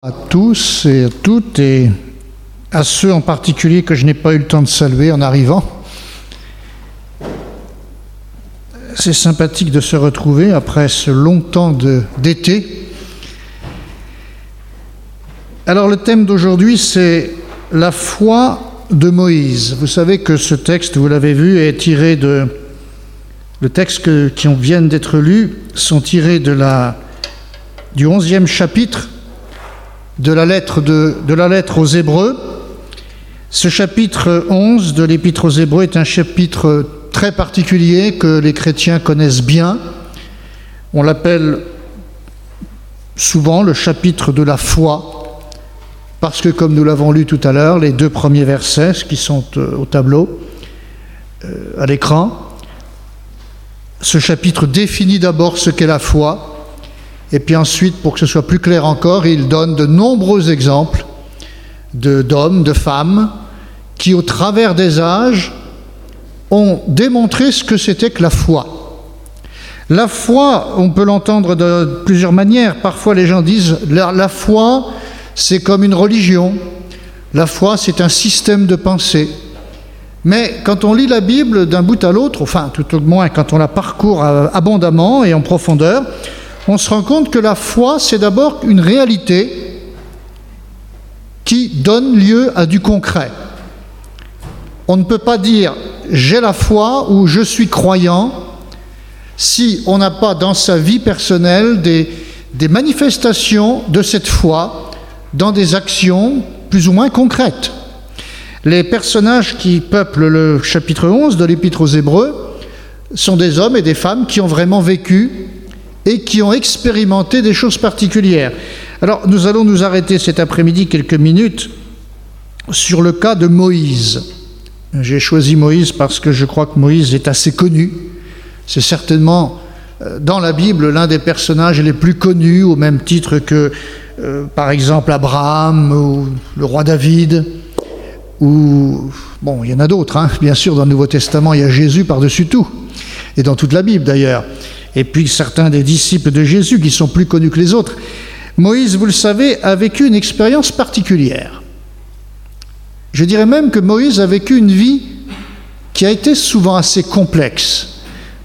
À tous et à toutes, et à ceux en particulier que je n'ai pas eu le temps de saluer en arrivant. C'est sympathique de se retrouver après ce long temps d'été. Alors le thème d'aujourd'hui, c'est la foi de Moïse. Vous savez que ce texte, vous l'avez vu, est tiré de... Le texte qui viennent d'être lus sont tirés du 11e chapitre de la lettre aux Hébreux. Ce chapitre 11 de l'Épître aux Hébreux est un chapitre très particulier que les chrétiens connaissent bien. On l'appelle souvent le chapitre de la foi, parce que, comme nous l'avons lu tout à l'heure, les deux premiers versets qui sont au tableau, à l'écran, ce chapitre définit d'abord ce qu'est la foi. Et puis ensuite, pour que ce soit plus clair encore, il donne de nombreux exemples d'hommes, de femmes, qui au travers des âges ont démontré ce que c'était que la foi. La foi, on peut l'entendre de plusieurs manières. Parfois les gens disent la foi, c'est comme une religion. La foi, c'est un système de pensée. Mais quand on lit la Bible d'un bout à l'autre, enfin tout au moins quand on la parcourt abondamment et en profondeur, on se rend compte que la foi, c'est d'abord une réalité qui donne lieu à du concret. On ne peut pas dire « j'ai la foi » ou « je suis croyant » si on n'a pas dans sa vie personnelle des manifestations de cette foi dans des actions plus ou moins concrètes. Les personnages qui peuplent le chapitre 11 de l'Épître aux Hébreux sont des hommes et des femmes qui ont vraiment vécu et qui ont expérimenté des choses particulières. Alors, nous allons nous arrêter cet après-midi quelques minutes sur le cas de Moïse. J'ai choisi Moïse parce que je crois que Moïse est assez connu. C'est certainement, dans la Bible, l'un des personnages les plus connus, au même titre que, par exemple, Abraham ou le roi David, ou... Bon, il y en a d'autres, hein. Bien sûr, dans le Nouveau Testament, il y a Jésus par-dessus tout, et dans toute la Bible d'ailleurs. Et puis certains des disciples de Jésus qui sont plus connus que les autres. Moïse, vous le savez, a vécu une expérience particulière. Je dirais même que Moïse a vécu une vie qui a été souvent assez complexe. Pourquoi ?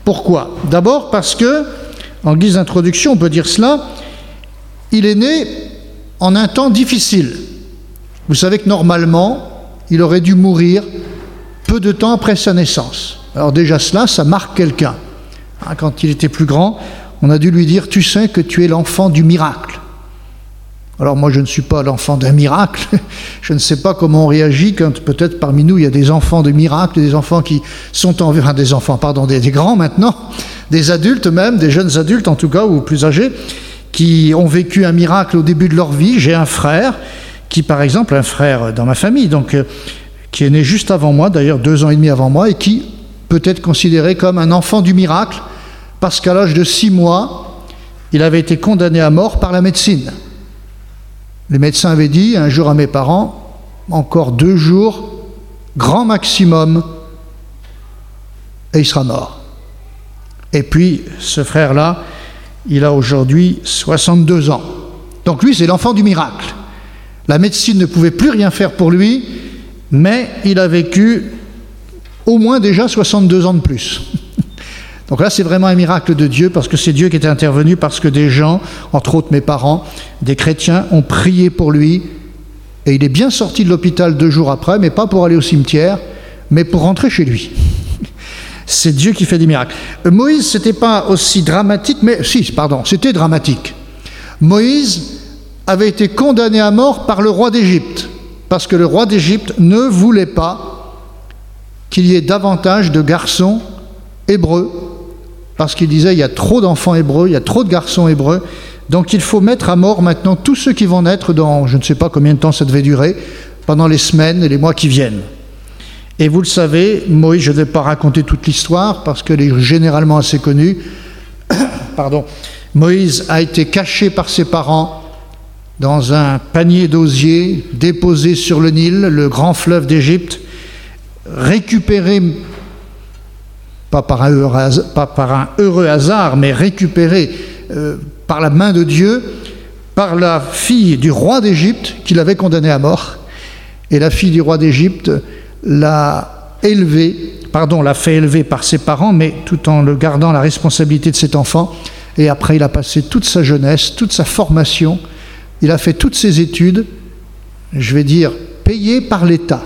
D'abord parce que, en guise d'introduction, on peut dire cela, il est né en un temps difficile. Vous savez que normalement, il aurait dû mourir peu de temps après sa naissance. Alors déjà cela, ça marque quelqu'un. Quand il était plus grand, on a dû lui dire « Tu sais que tu es l'enfant du miracle ». Alors moi, je ne suis pas l'enfant d'un miracle. Je ne sais pas comment on réagit quand peut-être parmi nous, il y a des enfants de miracle, des enfants qui sont des grands maintenant, des adultes même, des jeunes adultes en tout cas, ou plus âgés, qui ont vécu un miracle au début de leur vie. J'ai un frère qui, par exemple, un frère dans ma famille, donc qui est né juste avant moi, d'ailleurs 2 ans et demi avant moi, et qui peut être considéré comme un enfant du miracle, parce qu'à l'âge de 6 mois, il avait été condamné à mort par la médecine. Les médecins avaient dit un jour à mes parents, encore 2 jours, grand maximum, et il sera mort. Et puis, ce frère-là, il a aujourd'hui 62 ans. Donc lui, c'est l'enfant du miracle. La médecine ne pouvait plus rien faire pour lui, mais il a vécu au moins déjà 62 ans de plus. Donc là, c'est vraiment un miracle de Dieu, parce que c'est Dieu qui était intervenu, parce que des gens, entre autres mes parents, des chrétiens, ont prié pour lui, et il est bien sorti de l'hôpital 2 jours après, mais pas pour aller au cimetière, mais pour rentrer chez lui. C'est Dieu qui fait des miracles. Moïse, c'était pas aussi dramatique, mais c'était dramatique. Moïse avait été condamné à mort par le roi d'Égypte, parce que le roi d'Égypte ne voulait pas qu'il y ait davantage de garçons hébreux, parce qu'il disait il y a trop d'enfants hébreux, il y a trop de garçons hébreux, donc il faut mettre à mort maintenant tous ceux qui vont naître dans, je ne sais pas combien de temps ça devait durer, pendant les semaines et les mois qui viennent. Et vous le savez, Moïse, je ne vais pas raconter toute l'histoire, parce qu'elle est généralement assez connue, Moïse a été caché par ses parents dans un panier d'osier déposé sur le Nil, le grand fleuve d'Égypte, récupéré, pas par un heureux hasard, mais récupéré par la main de Dieu par la fille du roi d'Égypte qui l'avait condamné à mort. Et la fille du roi d'Égypte l'a fait élever par ses parents, mais tout en le gardant la responsabilité de cet enfant. Et après, il a passé toute sa jeunesse, toute sa formation, il a fait toutes ses études, je vais dire, payées par l'État.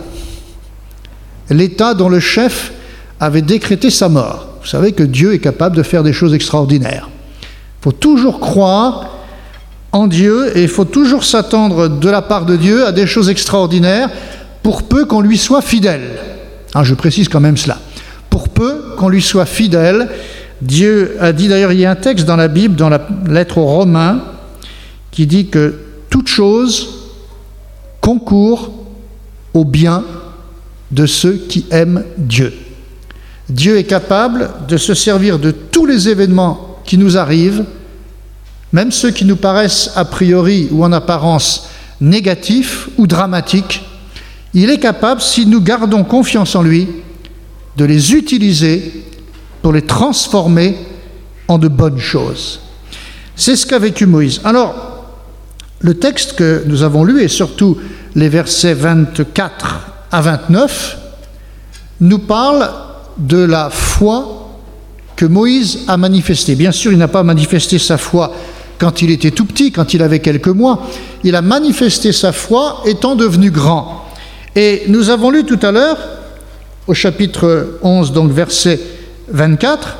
L'État dont le chef avait décrété sa mort. Vous savez que Dieu est capable de faire des choses extraordinaires. Il faut toujours croire en Dieu et il faut toujours s'attendre de la part de Dieu à des choses extraordinaires pour peu qu'on lui soit fidèle. Je précise quand même cela. Pour peu qu'on lui soit fidèle, Dieu a dit, d'ailleurs il y a un texte dans la Bible, dans la lettre aux Romains, qui dit que toute chose concourt au bien de ceux qui aiment Dieu. Dieu est capable de se servir de tous les événements qui nous arrivent, même ceux qui nous paraissent a priori ou en apparence négatifs ou dramatiques. Il est capable, si nous gardons confiance en lui, de les utiliser pour les transformer en de bonnes choses. C'est ce qu'a vécu Moïse. Alors, le texte que nous avons lu, et surtout les versets 24 à 29, nous parle de la foi que Moïse a manifestée. Bien sûr, il n'a pas manifesté sa foi quand il était tout petit, quand il avait quelques mois. Il a manifesté sa foi étant devenu grand. Et nous avons lu tout à l'heure, au chapitre 11, donc verset 24,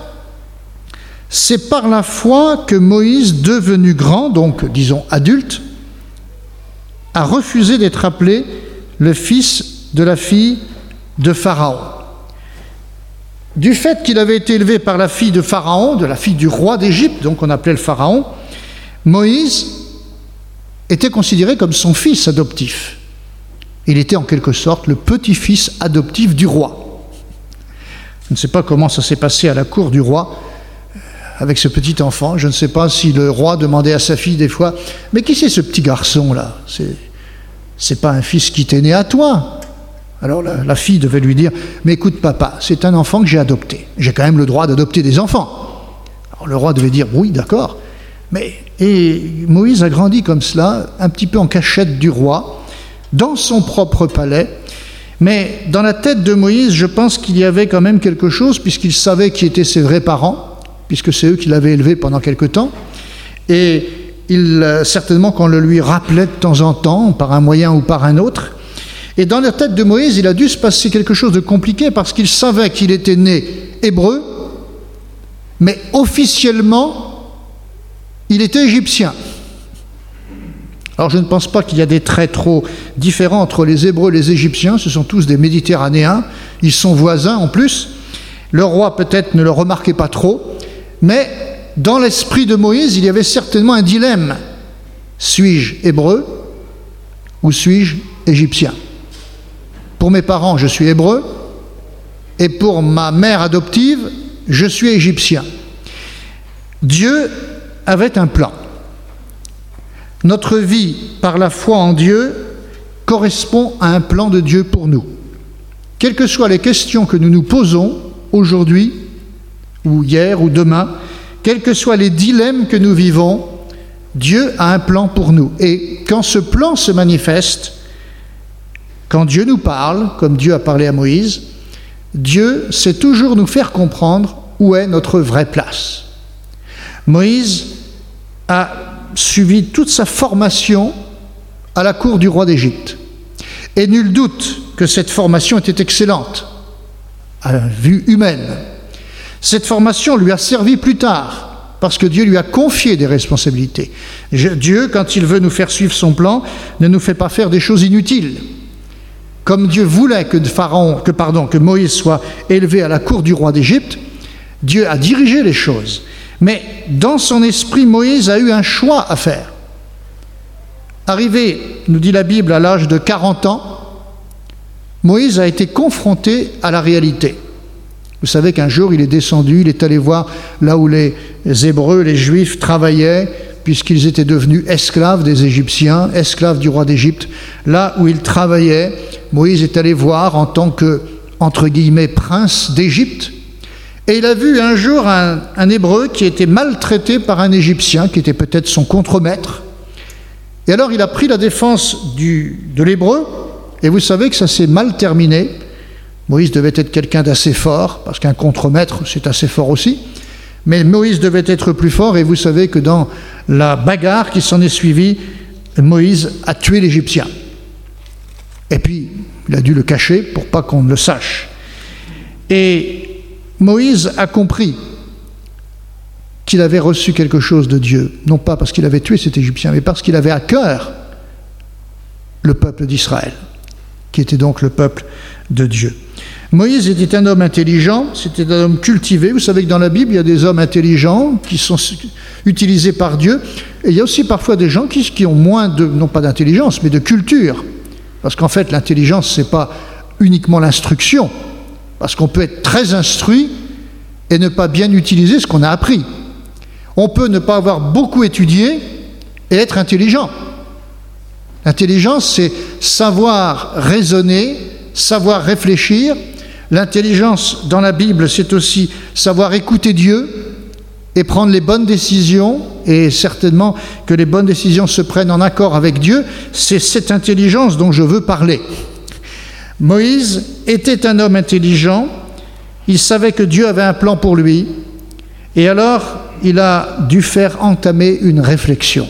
« C'est par la foi que Moïse, devenu grand, donc disons adulte, a refusé d'être appelé le fils de la fille de Pharaon. » Du fait qu'il avait été élevé par la fille de Pharaon, de la fille du roi d'Égypte, donc on appelait le Pharaon, Moïse était considéré comme son fils adoptif. Il était en quelque sorte le petit-fils adoptif du roi. Je ne sais pas comment ça s'est passé à la cour du roi avec ce petit enfant. Je ne sais pas si le roi demandait à sa fille des fois « Mais qui c'est ce petit garçon-là ? C'est pas un fils qui t'est né à toi ?» Alors la fille devait lui dire « Mais écoute papa, c'est un enfant que j'ai adopté. J'ai quand même le droit d'adopter des enfants. » Alors le roi devait dire « Oui, d'accord. » Et Moïse a grandi comme cela, un petit peu en cachette du roi, dans son propre palais. Mais dans la tête de Moïse, je pense qu'il y avait quand même quelque chose, puisqu'il savait qui étaient ses vrais parents, puisque c'est eux qui l'avaient élevé pendant quelque temps. Et certainement qu'on le lui rappelait de temps en temps, par un moyen ou par un autre. Et dans la tête de Moïse, il a dû se passer quelque chose de compliqué, parce qu'il savait qu'il était né hébreu, mais officiellement, il était égyptien. Alors je ne pense pas qu'il y a des traits trop différents entre les Hébreux et les Égyptiens, ce sont tous des Méditerranéens, ils sont voisins en plus. Le roi peut-être ne le remarquait pas trop, mais dans l'esprit de Moïse, il y avait certainement un dilemme. Suis-je hébreu ou suis-je égyptien ? Pour mes parents, je suis hébreu, et pour ma mère adoptive, je suis égyptien. Dieu avait un plan. Notre vie, par la foi en Dieu, correspond à un plan de Dieu pour nous. Quelles que soient les questions que nous nous posons aujourd'hui, ou hier, ou demain, quels que soient les dilemmes que nous vivons, Dieu a un plan pour nous. Et quand ce plan se manifeste, quand Dieu nous parle, comme Dieu a parlé à Moïse, Dieu sait toujours nous faire comprendre où est notre vraie place. Moïse a suivi toute sa formation à la cour du roi d'Égypte. Et nul doute que cette formation était excellente, à la vue humaine. Cette formation lui a servi plus tard, parce que Dieu lui a confié des responsabilités. Dieu, quand il veut nous faire suivre son plan, ne nous fait pas faire des choses inutiles. Comme Dieu voulait que Moïse soit élevé à la cour du roi d'Égypte, Dieu a dirigé les choses. Mais dans son esprit, Moïse a eu un choix à faire. Arrivé, nous dit la Bible, à l'âge de 40 ans, Moïse a été confronté à la réalité. Vous savez qu'un jour, il est descendu, il est allé voir là où les Hébreux, les Juifs travaillaient, puisqu'ils étaient devenus esclaves des Égyptiens, esclaves du roi d'Égypte. Là où ils travaillaient, Moïse est allé voir en tant que, entre guillemets, prince d'Égypte. Et il a vu un jour un Hébreu qui était maltraité par un Égyptien, qui était peut-être son contremaître. Et alors il a pris la défense de l'hébreu, et vous savez que ça s'est mal terminé. Moïse devait être quelqu'un d'assez fort, parce qu'un contremaître, c'est assez fort aussi. Mais Moïse devait être plus fort, et vous savez que dans la bagarre qui s'en est suivie, Moïse a tué l'Égyptien. Et puis, il a dû le cacher pour pas qu'on ne le sache. Et Moïse a compris qu'il avait reçu quelque chose de Dieu, non pas parce qu'il avait tué cet Égyptien, mais parce qu'il avait à cœur le peuple d'Israël, qui était donc le peuple de Dieu. Moïse était un homme intelligent, c'était un homme cultivé. Vous savez que dans la Bible, il y a des hommes intelligents qui sont utilisés par Dieu. Et il y a aussi parfois des gens qui ont moins non pas d'intelligence, mais de culture. Parce qu'en fait, l'intelligence, ce n'est pas uniquement l'instruction. Parce qu'on peut être très instruit et ne pas bien utiliser ce qu'on a appris. On peut ne pas avoir beaucoup étudié et être intelligent. L'intelligence, c'est savoir raisonner, savoir réfléchir. L'intelligence dans la Bible, c'est aussi savoir écouter Dieu et prendre les bonnes décisions, et certainement que les bonnes décisions se prennent en accord avec Dieu. C'est cette intelligence dont je veux parler. Moïse était un homme intelligent, il savait que Dieu avait un plan pour lui, et alors il a dû faire entamer une réflexion.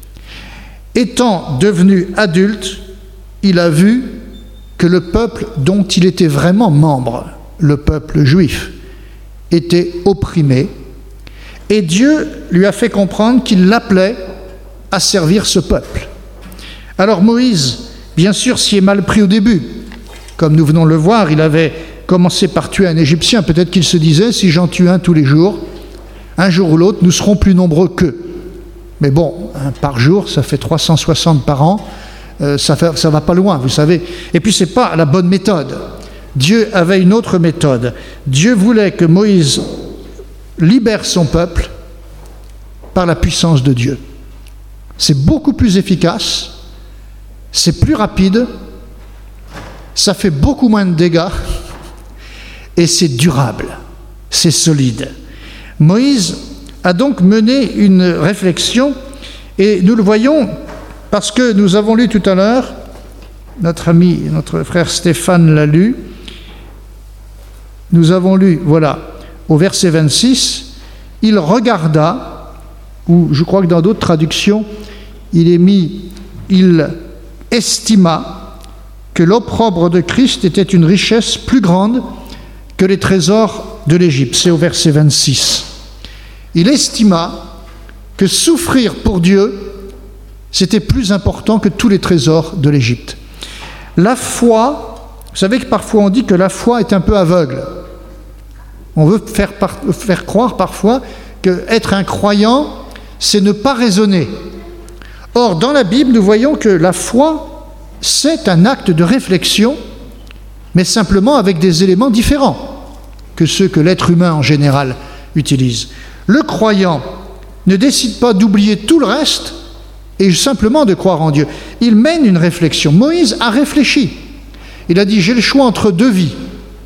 Étant devenu adulte, il a vu que le peuple dont il était vraiment membre, le peuple juif, était opprimé, et Dieu lui a fait comprendre qu'il l'appelait à servir ce peuple. Alors Moïse, bien sûr, s'y est mal pris au début. Comme nous venons de le voir, il avait commencé par tuer un Égyptien. Peut-être qu'il se disait, si j'en tue un tous les jours, un jour ou l'autre, nous serons plus nombreux qu'eux. Mais bon, un par jour, ça fait 360 par an. Ça va pas loin, vous savez. Et puis, ce n'est pas la bonne méthode. Dieu avait une autre méthode. Dieu voulait que Moïse libère son peuple par la puissance de Dieu. C'est beaucoup plus efficace, c'est plus rapide, ça fait beaucoup moins de dégâts, et c'est durable, c'est solide. Moïse a donc mené une réflexion, et nous le voyons parce que nous avons lu tout à l'heure, notre frère Stéphane l'a lu, nous avons lu, voilà, au verset 26, il regarda, ou je crois que dans d'autres traductions, il est mis, il estima que l'opprobre de Christ était une richesse plus grande que les trésors de l'Égypte. C'est au verset 26. Il estima que souffrir pour Dieu, c'était plus important que tous les trésors de l'Égypte. La foi, vous savez que parfois on dit que la foi est un peu aveugle. On veut faire croire parfois qu'être un croyant, c'est ne pas raisonner. Or, dans la Bible, nous voyons que la foi, c'est un acte de réflexion, mais simplement avec des éléments différents que ceux que l'être humain en général utilise. Le croyant ne décide pas d'oublier tout le reste et simplement de croire en Dieu. Il mène une réflexion. Moïse a réfléchi. Il a dit, j'ai le choix entre deux vies.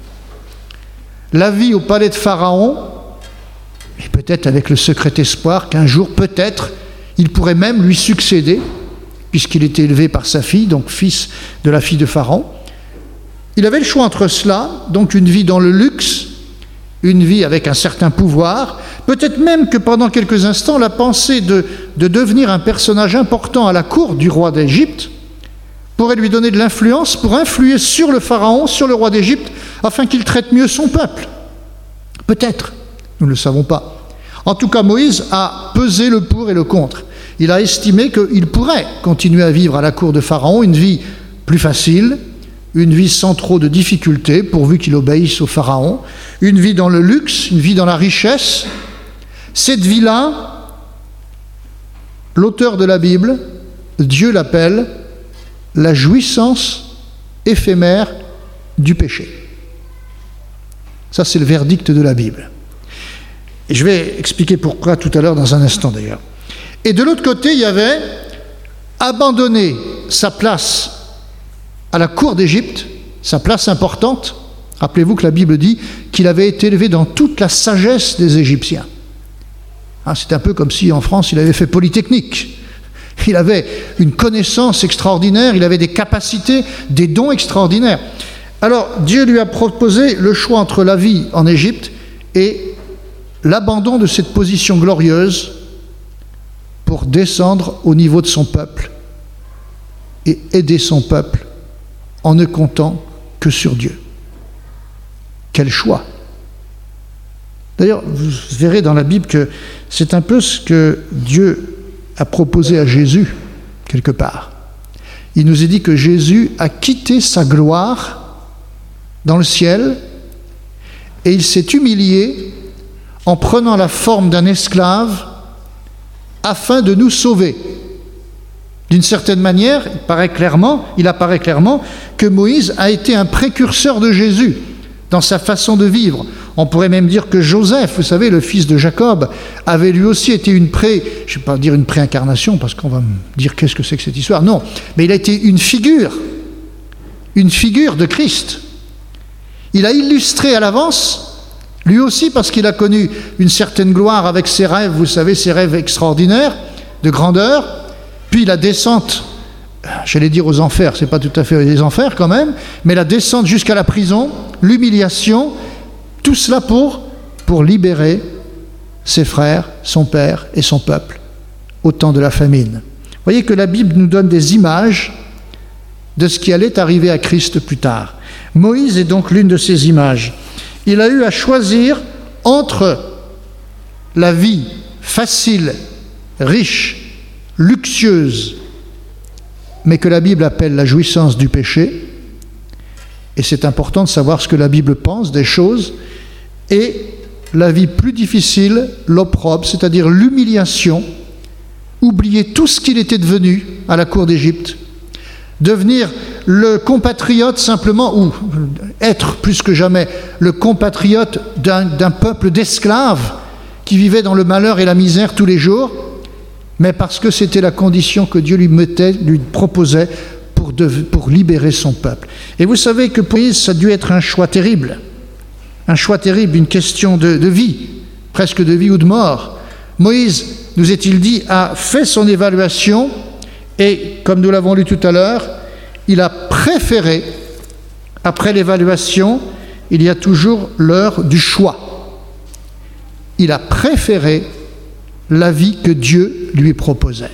La vie au palais de Pharaon, et peut-être avec le secret espoir qu'un jour, peut-être, il pourrait même lui succéder, puisqu'il était élevé par sa fille, donc fils de la fille de Pharaon. Il avait le choix entre cela, donc une vie dans le luxe, une vie avec un certain pouvoir, peut-être même que pendant quelques instants, la pensée de devenir un personnage important à la cour du roi d'Égypte pourrait lui donner de l'influence pour influer sur le Pharaon, sur le roi d'Égypte, afin qu'il traite mieux son peuple. Peut-être, nous ne le savons pas. En tout cas, Moïse a pesé le pour et le contre. Il a estimé qu'il pourrait continuer à vivre à la cour de Pharaon une vie plus facile, une vie sans trop de difficultés, pourvu qu'il obéisse au Pharaon, une vie dans le luxe, une vie dans la richesse. Cette vie-là, l'auteur de la Bible, Dieu l'appelle la jouissance éphémère du péché. Ça, c'est le verdict de la Bible. Et je vais expliquer pourquoi tout à l'heure, dans un instant d'ailleurs. Et de l'autre côté, il y avait abandonner sa place à la cour d'Égypte, sa place importante. Rappelez-vous que la Bible dit qu'il avait été élevé dans toute la sagesse des Égyptiens. C'est un peu comme si en France, il avait fait Polytechnique. Il avait une connaissance extraordinaire, il avait des capacités, des dons extraordinaires. Alors, Dieu lui a proposé le choix entre la vie en Égypte et l'abandon de cette position glorieuse pour descendre au niveau de son peuple et aider son peuple en ne comptant que sur Dieu. Quel choix! D'ailleurs, vous verrez dans la Bible que c'est un peu ce que Dieu a proposé à Jésus, quelque part. Il nous est dit que Jésus a quitté sa gloire dans le ciel et il s'est humilié en prenant la forme d'un esclave afin de nous sauver. D'une certaine manière, il apparaît clairement que Moïse a été un précurseur de Jésus dans sa façon de vivre. On pourrait même dire que Joseph, vous savez, le fils de Jacob, avait lui aussi été je ne vais pas dire une préincarnation, parce qu'on va me dire qu'est-ce que c'est que cette histoire. Non, mais il a été une figure de Christ. Il a illustré à l'avance, lui aussi parce qu'il a connu une certaine gloire avec ses rêves, vous savez, ses rêves extraordinaires, de grandeur, puis la descente, j'allais dire aux enfers, c'est pas tout à fait les enfers quand même, mais la descente jusqu'à la prison, l'humiliation, tout cela pour libérer ses frères, son père et son peuple au temps de la famine. Vous voyez que la Bible nous donne des images de ce qui allait arriver à Christ plus tard. Moïse est donc l'une de ces images. Il a eu à choisir entre la vie facile, riche, luxueuse, mais que la Bible appelle la jouissance du péché, et c'est important de savoir ce que la Bible pense des choses, et la vie plus difficile, l'opprobre, c'est-à-dire l'humiliation, oublier tout ce qu'il était devenu à la cour d'Égypte, devenir le compatriote simplement, ou être plus que jamais le compatriote d'un peuple d'esclaves qui vivait dans le malheur et la misère tous les jours, mais parce que c'était la condition que Dieu lui proposait pour libérer son peuple. Et vous savez que pour Moïse, ça a dû être un choix terrible, une question de vie, presque de vie ou de mort. Moïse, nous est-il dit, a fait son évaluation et, comme nous l'avons lu tout à l'heure, il a préféré, après l'évaluation, il y a toujours l'heure du choix. Il a préféré la vie que Dieu lui proposait.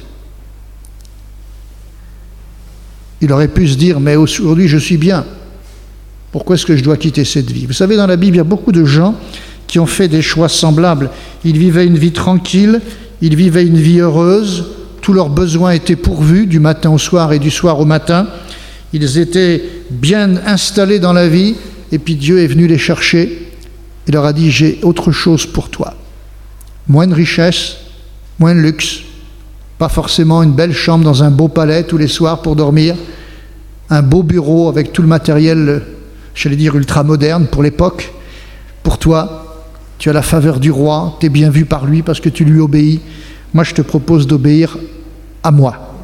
Il aurait pu se dire, mais aujourd'hui je suis bien. Pourquoi est-ce que je dois quitter cette vie? Vous savez, dans la Bible, il y a beaucoup de gens qui ont fait des choix semblables. Ils vivaient une vie tranquille, ils vivaient une vie heureuse, tous leurs besoins étaient pourvus du matin au soir et du soir au matin. Ils étaient bien installés dans la vie, et puis Dieu est venu les chercher et leur a dit, j'ai autre chose pour toi. Moins de richesse, moins de luxe, pas forcément une belle chambre dans un beau palais tous les soirs pour dormir, un beau bureau avec tout le matériel, j'allais dire ultra moderne pour l'époque. Pour toi, tu as la faveur du roi, tu es bien vu par lui parce que tu lui obéis. Moi, je te propose d'obéir à moi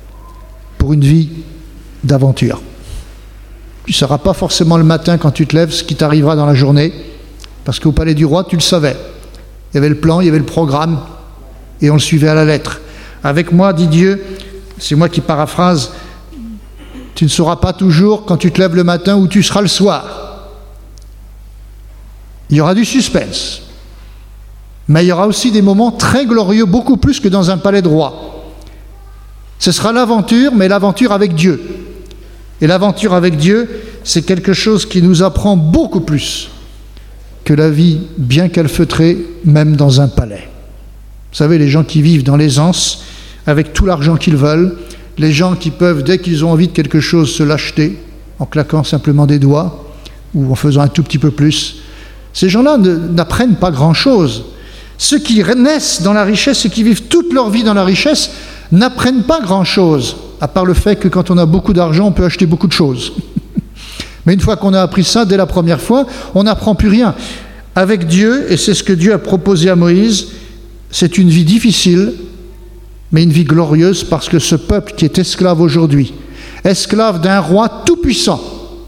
pour une vie d'aventure. Tu ne sauras pas forcément le matin quand tu te lèves ce qui t'arrivera dans la journée, parce qu'au palais du roi, tu le savais. Il y avait le plan, il y avait le programme, et on le suivait à la lettre. Avec moi, dit Dieu, c'est moi qui paraphrase, tu ne sauras pas toujours quand tu te lèves le matin où tu seras le soir. Il y aura du suspense, mais il y aura aussi des moments très glorieux, beaucoup plus que dans un palais de roi. Ce sera l'aventure, mais l'aventure avec Dieu. Et l'aventure avec Dieu, c'est quelque chose qui nous apprend beaucoup plus que la vie bien calfeutrée, même dans un palais. Vous savez, les gens qui vivent dans l'aisance, avec tout l'argent qu'ils veulent, les gens qui peuvent, dès qu'ils ont envie de quelque chose, se l'acheter, en claquant simplement des doigts, ou en faisant un tout petit peu plus, ces gens-là n'apprennent pas grand-chose. Ceux qui naissent dans la richesse et qui vivent toute leur vie dans la richesse n'apprennent pas grand-chose, à part le fait que quand on a beaucoup d'argent, on peut acheter beaucoup de choses. Mais une fois qu'on a appris ça, dès la première fois, on n'apprend plus rien. Avec Dieu, et c'est ce que Dieu a proposé à Moïse, c'est une vie difficile, mais une vie glorieuse, parce que ce peuple qui est esclave aujourd'hui, esclave d'un roi tout-puissant.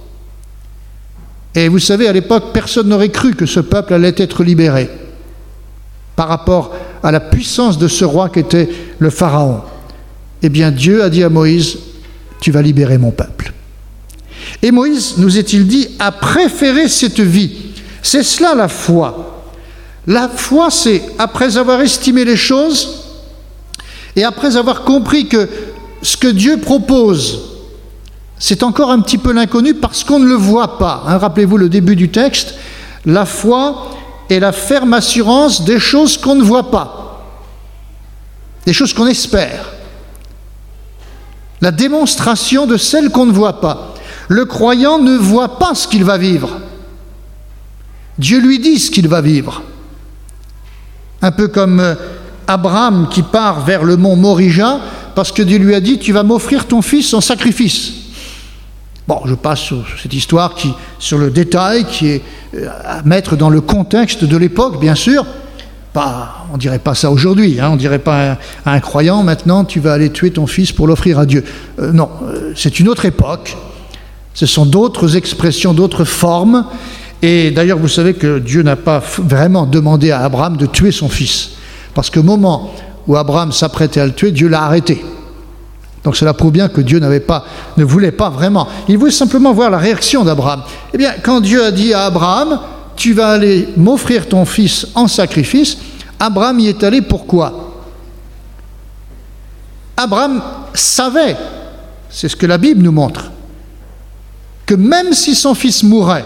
Et vous savez, à l'époque, personne n'aurait cru que ce peuple allait être libéré par rapport à la puissance de ce roi qu'était le Pharaon. eh bien Dieu a dit à Moïse, tu vas libérer mon peuple. Et Moïse, nous est-il dit, a préféré cette vie. C'est cela la foi. La foi, c'est après avoir estimé les choses et après avoir compris que ce que Dieu propose, c'est encore un petit peu l'inconnu parce qu'on ne le voit pas. Rappelez-vous le début du texte, la foi est la ferme assurance des choses qu'on ne voit pas, des choses qu'on espère, la démonstration de celles qu'on ne voit pas. Le croyant ne voit pas ce qu'il va vivre. Dieu lui dit ce qu'il va vivre. Un peu comme Abraham qui part vers le mont Morija parce que Dieu lui a dit « Tu vas m'offrir ton fils en sacrifice ». Bon, je passe sur cette histoire, sur le détail, qui est à mettre dans le contexte de l'époque, bien sûr. On ne dirait pas ça aujourd'hui, on ne dirait pas à un croyant, maintenant, tu vas aller tuer ton fils pour l'offrir à Dieu. Non, c'est une autre époque. Ce sont d'autres expressions, d'autres formes. Et d'ailleurs, vous savez que Dieu n'a pas vraiment demandé à Abraham de tuer son fils. Parce qu'au moment où Abraham s'apprêtait à le tuer, Dieu l'a arrêté. Donc cela prouve bien que Dieu ne voulait pas vraiment. Il voulait simplement voir la réaction d'Abraham. Eh bien, quand Dieu a dit à Abraham, tu vas aller m'offrir ton fils en sacrifice, Abraham y est allé pourquoi? Abraham savait, c'est ce que la Bible nous montre, que même si son fils mourait,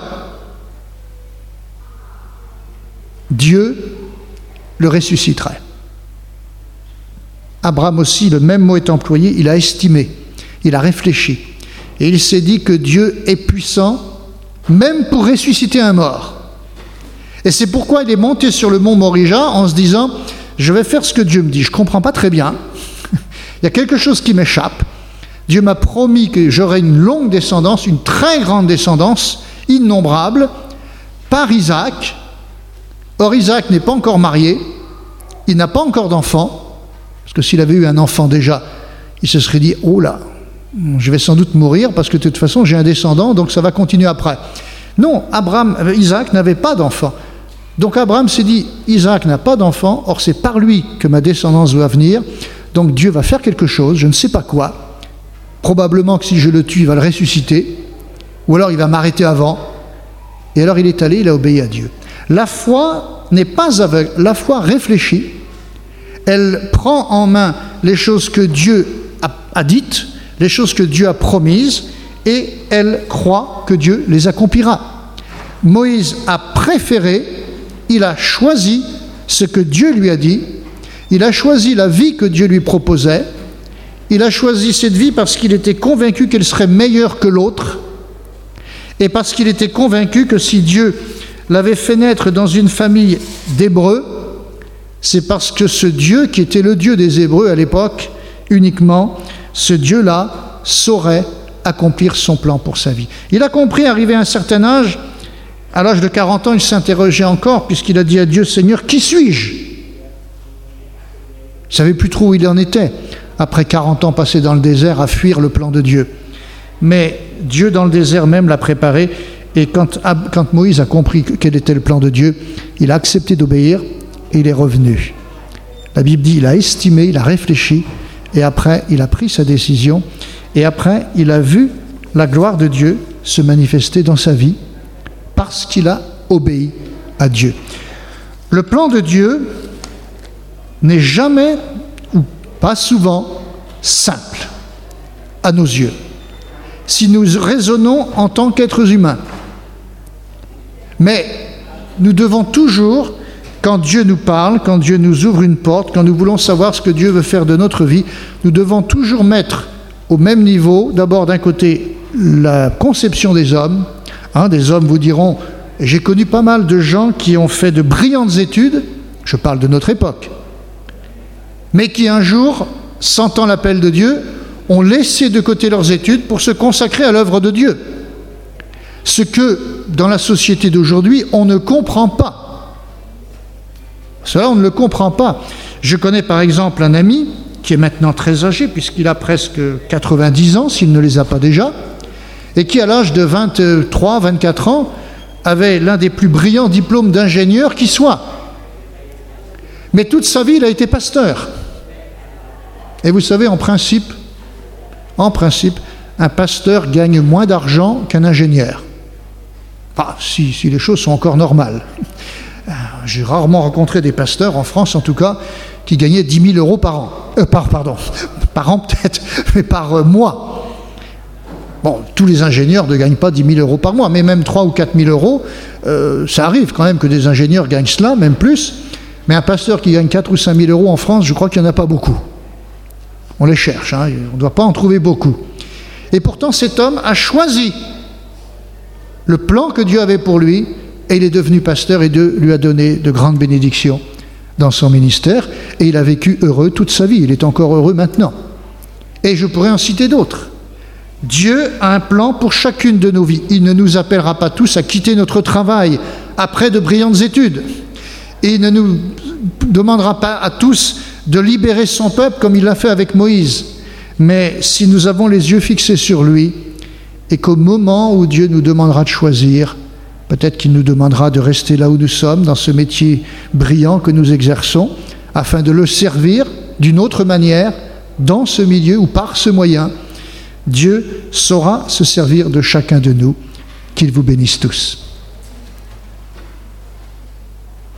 Dieu le ressusciterait. Abraham aussi, le même mot est employé, il a estimé, il a réfléchi. Et il s'est dit que Dieu est puissant, même pour ressusciter un mort. Et c'est pourquoi il est monté sur le mont Morija en se disant, je vais faire ce que Dieu me dit. Je ne comprends pas très bien, il y a quelque chose qui m'échappe. Dieu m'a promis que j'aurais une longue descendance, une très grande descendance, innombrable, par Isaac. Or, Isaac n'est pas encore marié, il n'a pas encore d'enfant. Parce que s'il avait eu un enfant déjà, il se serait dit « Oh là, je vais sans doute mourir parce que de toute façon j'ai un descendant, donc ça va continuer après. » Non, Isaac n'avait pas d'enfant. Donc Abraham s'est dit « Isaac n'a pas d'enfant, or c'est par lui que ma descendance doit venir, donc Dieu va faire quelque chose, je ne sais pas quoi. Probablement que si je le tue, il va le ressusciter, ou alors il va m'arrêter avant. » Et alors il est allé, il a obéi à Dieu. La foi n'est pas aveugle, la foi réfléchit. Elle prend en main les choses que Dieu a dites, les choses que Dieu a promises, et elle croit que Dieu les accomplira. Moïse a préféré, il a choisi ce que Dieu lui a dit, il a choisi la vie que Dieu lui proposait, il a choisi cette vie parce qu'il était convaincu qu'elle serait meilleure que l'autre, et parce qu'il était convaincu que si Dieu l'avait fait naître dans une famille d'Hébreux, c'est parce que ce Dieu, qui était le Dieu des Hébreux à l'époque, uniquement, ce Dieu-là saurait accomplir son plan pour sa vie. Il a compris, arrivé à un certain âge, à l'âge de 40 ans, il s'interrogeait encore, puisqu'il a dit à Dieu, « Seigneur, qui suis-je » Il ne savait plus trop où il en était, après 40 ans passés dans le désert à fuir le plan de Dieu. Mais Dieu, dans le désert même, l'a préparé, et quand Moïse a compris quel était le plan de Dieu, il a accepté d'obéir, et il est revenu. La Bible dit, il a estimé, il a réfléchi, et après, il a pris sa décision, et après, il a vu la gloire de Dieu se manifester dans sa vie, parce qu'il a obéi à Dieu. Le plan de Dieu n'est jamais, ou pas souvent, simple à nos yeux, si nous raisonnons en tant qu'êtres humains. Mais nous devons toujours, quand Dieu nous parle, quand Dieu nous ouvre une porte, quand nous voulons savoir ce que Dieu veut faire de notre vie, nous devons toujours mettre au même niveau, d'abord d'un côté, la conception des hommes. Des hommes vous diront, j'ai connu pas mal de gens qui ont fait de brillantes études, je parle de notre époque, mais qui un jour, sentant l'appel de Dieu, ont laissé de côté leurs études pour se consacrer à l'œuvre de Dieu. Ce que, dans la société d'aujourd'hui, on ne comprend pas. Cela, on ne le comprend pas. Je connais par exemple un ami qui est maintenant très âgé, puisqu'il a presque 90 ans, s'il ne les a pas déjà, et qui, à l'âge de 23, 24 ans, avait l'un des plus brillants diplômes d'ingénieur qui soit. Mais toute sa vie, il a été pasteur. Et vous savez, en principe, un pasteur gagne moins d'argent qu'un ingénieur. Enfin, si les choses sont encore normales. J'ai rarement rencontré des pasteurs, en France en tout cas, qui gagnaient 10 000 euros par an. Par an peut-être, mais par mois. Bon, tous les ingénieurs ne gagnent pas 10 000 euros par mois, mais même 3 000 ou 4 000 euros, ça arrive quand même que des ingénieurs gagnent cela, même plus. Mais un pasteur qui gagne 4 000 ou 5 000 euros en France, je crois qu'il n'y en a pas beaucoup. On les cherche, hein, on ne doit pas en trouver beaucoup. Et pourtant, cet homme a choisi le plan que Dieu avait pour lui, et il est devenu pasteur, et Dieu lui a donné de grandes bénédictions dans son ministère, et il a vécu heureux toute sa vie. Il est encore heureux maintenant. Et je pourrais en citer d'autres. Dieu a un plan pour chacune de nos vies. Il ne nous appellera pas tous à quitter notre travail après de brillantes études. Et il ne nous demandera pas à tous de libérer son peuple comme il l'a fait avec Moïse. Mais si nous avons les yeux fixés sur lui, et qu'au moment où Dieu nous demandera de choisir, peut-être qu'il nous demandera de rester là où nous sommes, dans ce métier brillant que nous exerçons, afin de le servir d'une autre manière, dans ce milieu ou par ce moyen, Dieu saura se servir de chacun de nous. Qu'il vous bénisse tous.